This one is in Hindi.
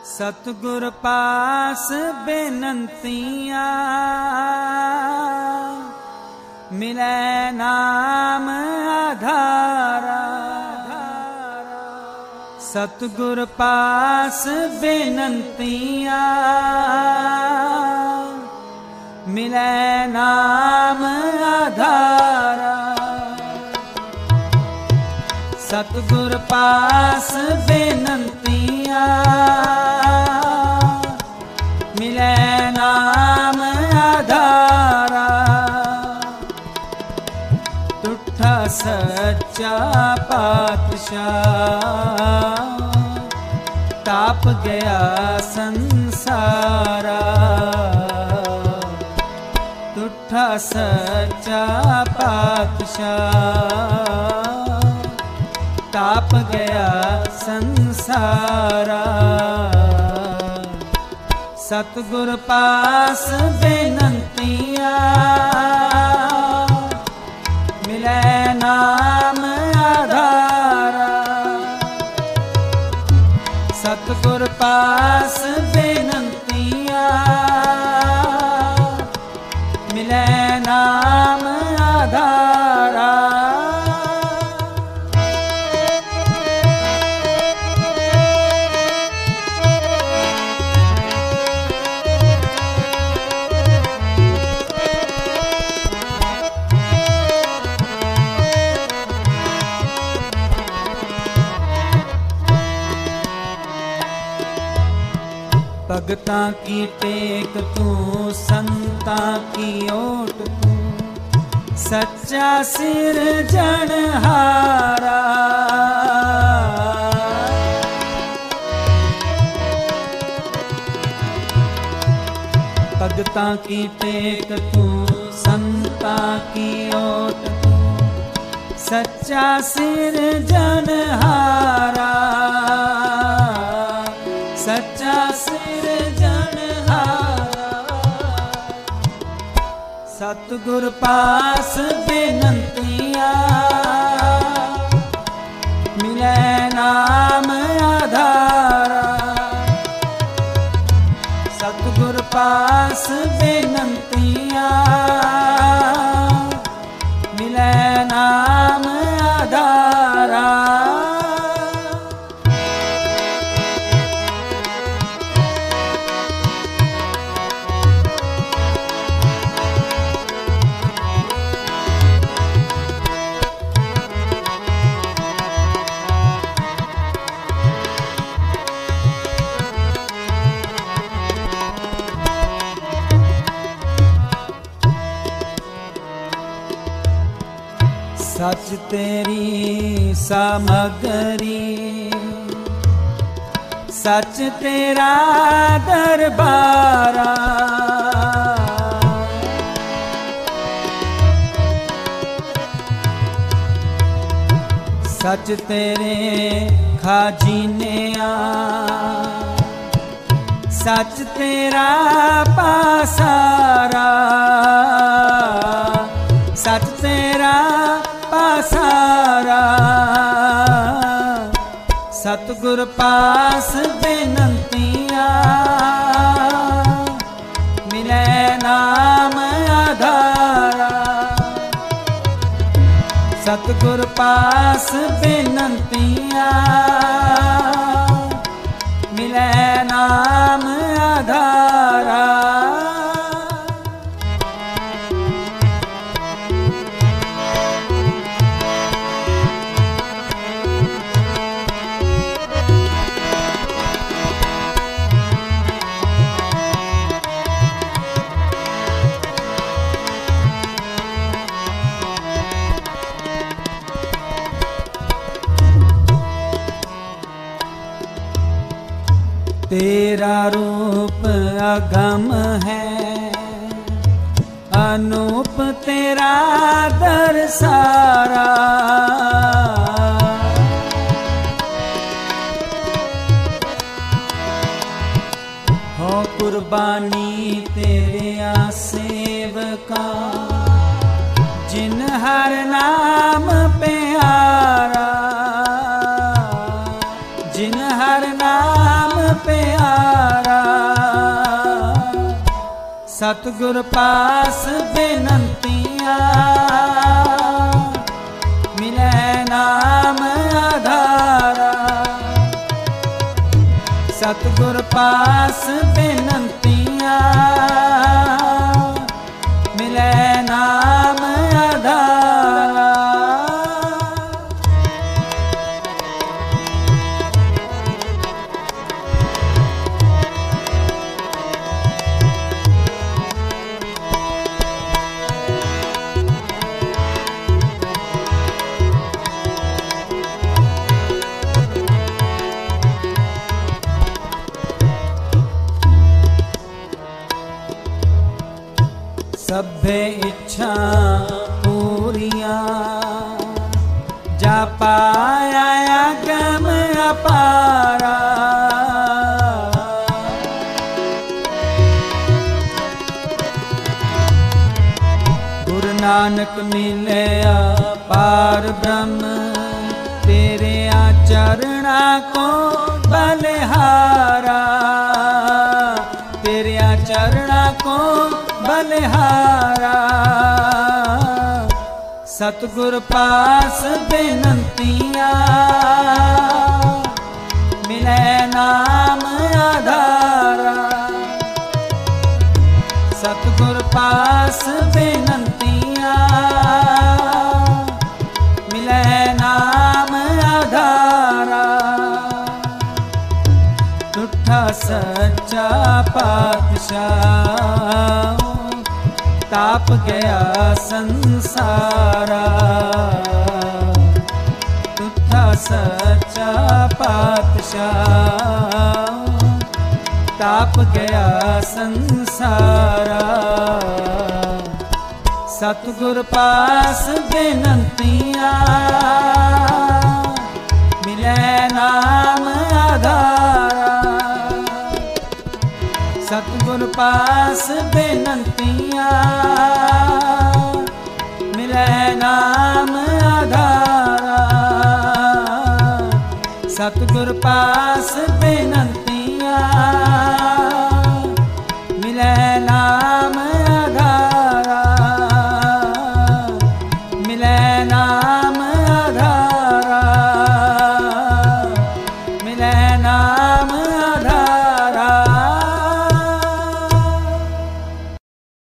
सतगुर पास बेनंतियाँ मिले नाम आधारा। सतगुर पास बेनंतियाँ मिले नाम आधारा। सतगुर पास बेनंतियाँ मिले नाम आधारा। तुठा सच्चा पातशाह ताप गया संसारा। तुठा सच्चा पातशाह ताप गया संसारा। सतगुर पास बेनंतियाँ मिले नाम आधारा। सतगुर पास बेनंतियाँ मिले नाम आधारा। भगतां की टेक तू, संतां की ओट तू, सच्चा सिरजनहारा। भगतां की टेक तू, संतां की ओट तू, सच्चा सिरजनहारा। सच्चा सिरजनहारा। सतगुर पास बेनंतियाँ मिले नाम आधारा। सतगुर पास बेनंतियाँ मिले नाम आधारा। सच तेरी सामग्री, सच तेरा दरबारा। सच तेरे खाजिनिया, सच तेरा पासारा। सच तेरा पासारा। सतगुर पास बेनंतियाँ मिले नाम आधारा। सतगुर पास बेनंतियाँ मिले नाम आधारा। तेरा रूप अगम है, अनूप तेरा दरसारा। हो कुर्बानी तेरे सेवका, जिन हर नाम प्यारा। जिन हर नाम प्यारा। सतगुर पास बेनंतियाँ मिले नाम आधारा। सतगुर पास बेनंतियाँ मिले नाम आधारा। सभे इच्छा पूरियां जा पाया गम अपारा। गुरु नानक मिलया पार ब्रह्म तेरे चरणा को बलिहारा। तेरे चरणा को बलिहारा। सतगुर पास बेनंतियाँ मिले नाम आधारा। सतगुर पास बेनंतियाँ मिले नाम आधारा। झूठा सच्चा पातशाह ताप गया संसारा। झूठा सच्चा पातशाह ताप गया संसारा। सतगुर पास बेनंतियाँ मिले नाम आधारा। सतगुर पास बेनंतियाँ मिले नाम आधारा। सतगुर पास